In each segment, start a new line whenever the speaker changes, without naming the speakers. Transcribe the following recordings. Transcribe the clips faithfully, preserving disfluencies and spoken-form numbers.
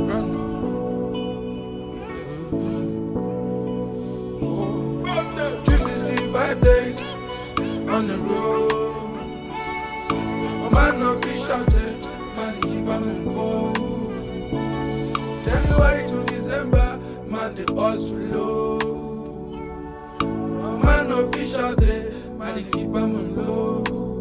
Run. three sixty-five days on the road. Oh man, no fish out there, man, keep on go. January to December, man, they hustle low. Oh man, no fish out there, man, keep on low.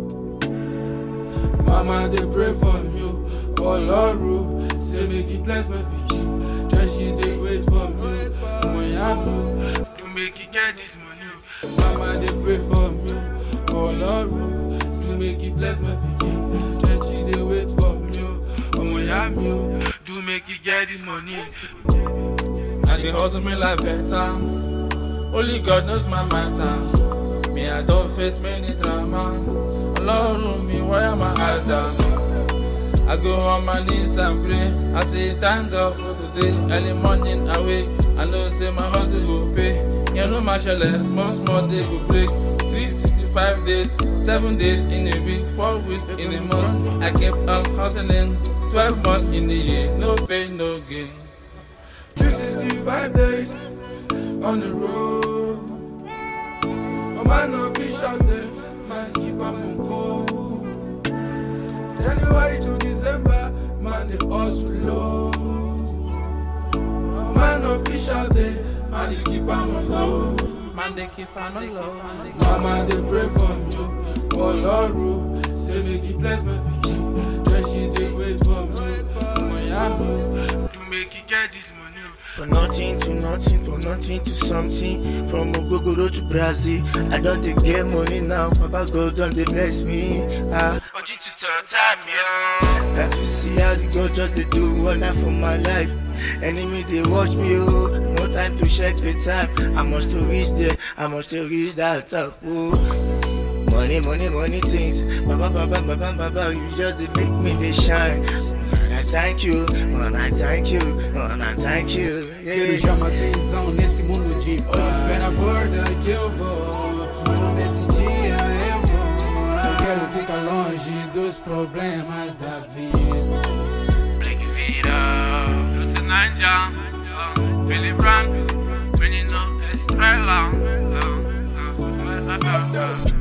Mama, they pray for you, for Lord, say make it bless my pikin. Trenches, they wait for me, when I'm low, still make it get this money. Mama, they pray for me, for Lord, still make it bless my pikin. Trenches, they wait for me, when I'm low, do make it get this money.
I dey hustle me like better. Only God knows my matter. Me, I don't face many drama. Lord, me, why am I eyes down? I go on my knees and pray. I say thank God for today. Early morning I wake. I know say my hustle will pay. You know my shell, small small day will break. three sixty-five days, seven days in a week, four weeks in a month. I kept on hustling. twelve months in the year, no pain, no gain.
three sixty-five days on the road. Oh man, no fish out there, man, keep on go. January to December, man, they hustle low. Oh man, no fish out there, man, they keep on low.
Man, they keep on low.
Mama, they pray for you, for Lord, say make it bless my pikin. Trenches, they wait for me, when I'm low, to make it get this money.
From nothing to nothing, from nothing to something. From Ogogoro to Brazil, I don't dey get money now. Papa God don't dey bless me. Ah, Oji to turn time, yo. Time to see how the God just dey do wonder for my life. Enemy they watch me, oh. No time to check the time. I must to reach there, I must to reach that top, oh. Money, money, money things. Baba, baba, baba, baba, you just dey make me dey shine. Man, I thank you, man, I thank you, man, I thank you. Yeah.
Quero chamar atenção nesse mundo de paz. Pé na porta que eu vou, mano, nesse dia eu vou. Eu quero ficar longe dos problemas da vida.
Black Vida, Lucy Ninja, Billy Brown, when you know it's right long.